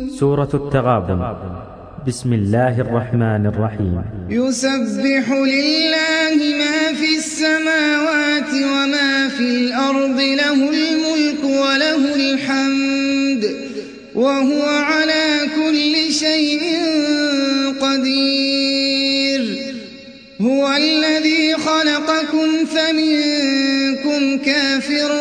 سورة التغابن. بسم الله الرحمن الرحيم. يسبح لله ما في السماوات وما في الأرض، له الملك وله الحمد وهو على كل شيء قدير. هو الذي خلقكم فمنكم كافر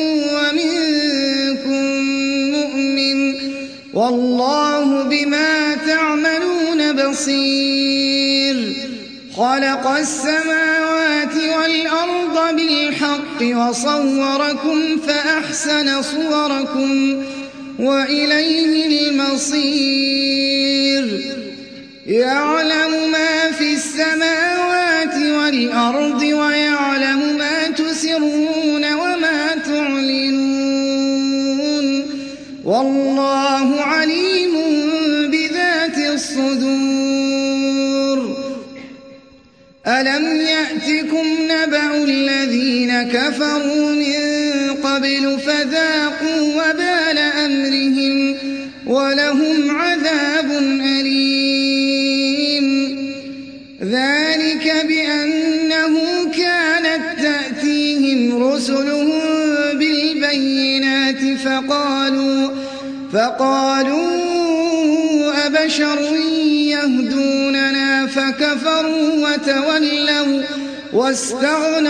ومنكم مؤمن، والله بما تعملون بصير. خلق السماوات والأرض بالحق وصوركم فأحسن صوركم وإليه المصير. يعلم ما في السماوات والأرض ويعلم ما تسرون وما تعلنون، والله عليم بذات الصدور. ألم يأتكم نبأ الذين كفروا من قبل فذاقوا وبال أمرهم ولهم عذاب أليم. ذلك بأنه كانت تأتيهم رسلهم بالبينات فقالوا أبشر يهدوننا فكفروا وتولوا واستغنى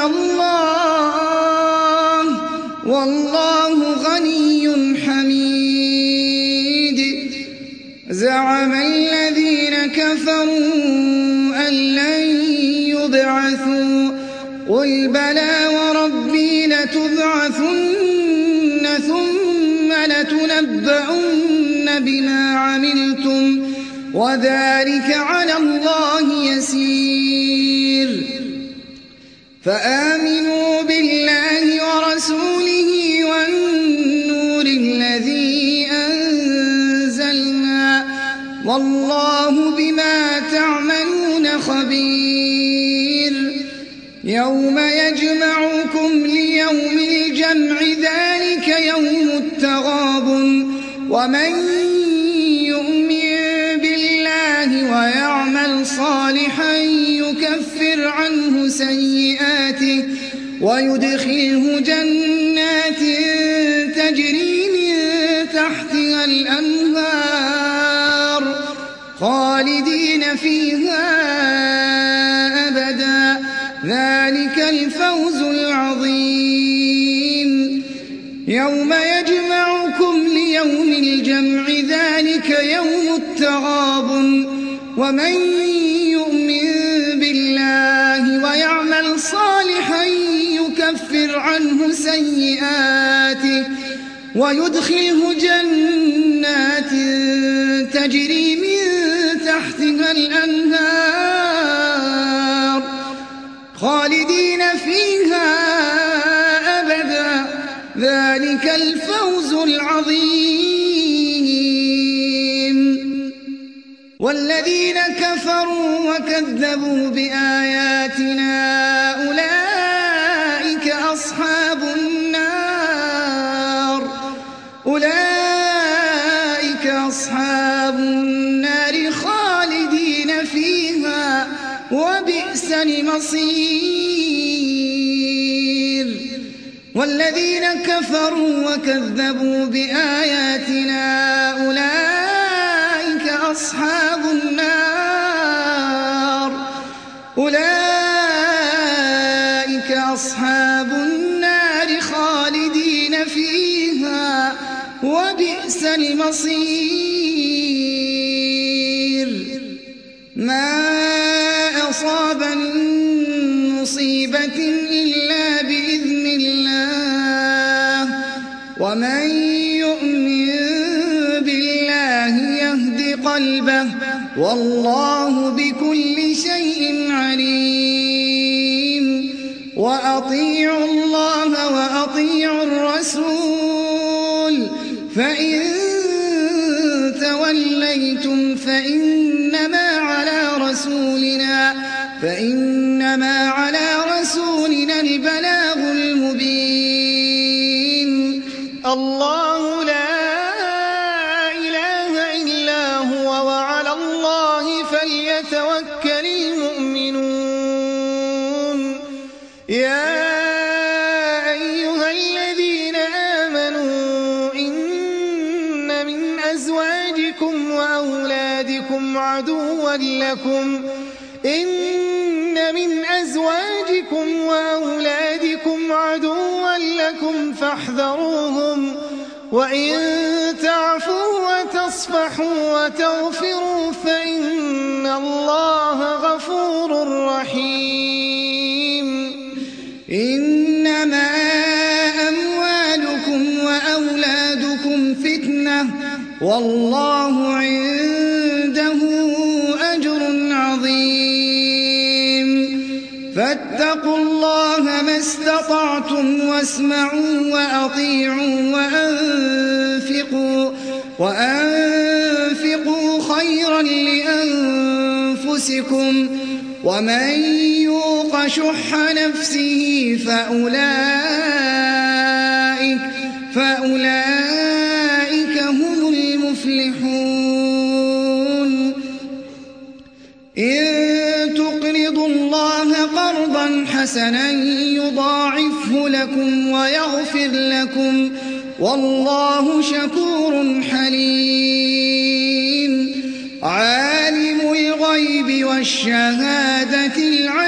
الله والله غني حميد. زعم الذين كفروا أن لن يبعثوا، قل بلى وربي لتبعثن ثم لتنبؤن بما عملتم وذلك على الله يسير. فآمنوا بالله ورسوله والنور الذي أنزلنا، والله بما تعملون خبير. يوم يجمعكم ليوم الجمع ذلك يوم التغابن، ومن يؤمن بالله ويعمل صالحا يكفر عنه سيئاته ويدخله جنات تجري من تحتها الأنهار خالدين فيها أبدا، ذلك الفوز العظيم. يوم يجمعكم ليوم الجمع ذلك يوم التغابن، ومن يؤمن بالله ويعمل صالحا يكفر عنه سيئاته ويدخله جنات تجري من تحتها الأنهار خالدين فيها أبدا، ذلك الفوز العظيم. والذين كفروا وكذبوا بآياتنا أولئك أصحاب النار خالدين فيها وبئس المصير. والذين كفروا وكذبوا بآياتنا أولئك أصحاب النار خالدين فيها وبئس المصير. ما أصاب من مصيبة إلا بإذن الله، ومن يؤمن بالله يهد قلبه، والله بكل شيء عليم. وأطيعوا الله وأطيعوا الرسول، فإن توليتم فإنما على رسولنا البلاغ المبين. الله لا إله إلا أزواجكم وأولادكم عدوا لكم فاحذروهم وإن تعفوا وتصفحوا وتغفروا فإن الله غفور رحيم. إنما أموالكم وأولادكم فتنة والله عنده أجر عظيم. فاتقوا الله ما استطعتم واسمعوا وأطيعوا وأنفقوا خيرا لأنفسكم ومن يوق شح نفسه فأولئك هم المفلحون. إن تقرضوا الله قرضا حسنا يضاعفه لكم ويغفر لكم والله شكور حليم. عالم الغيب والشهادة